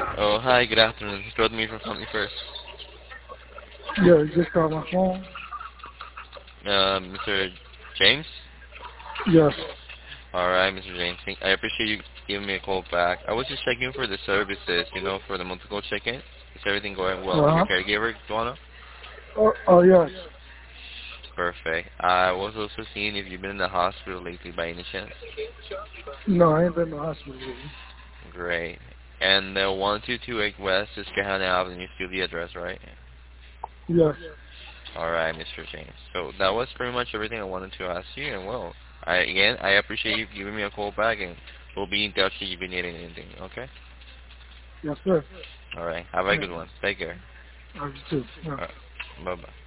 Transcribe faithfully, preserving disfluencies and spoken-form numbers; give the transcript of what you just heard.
Oh, hi, good afternoon. It's Rodney from Company First. Yeah, you just got my phone. Uh, Mister James? Yes. Alright, Mister James. Thank- I appreciate you giving me a call back. I was just checking for the services, you know, for the multiple check-in. Is everything going well with your Uh-huh. caregiver, Duana? Oh, oh, yes. Perfect. I was also seeing if you've been in the hospital lately by any chance. No, I ain't been to the hospital lately. Great. And the one two two eight West is Susquehanna Avenue, still the address, right? Yes. Alright, Mister James. So that was pretty much everything I wanted to ask you, and well, I, again, I appreciate you giving me a call back, and we'll be in touch if you need anything, okay? Yes, sir. Alright, have a Yeah. good one. Take care. I do too. Yeah. Alright, bye-bye.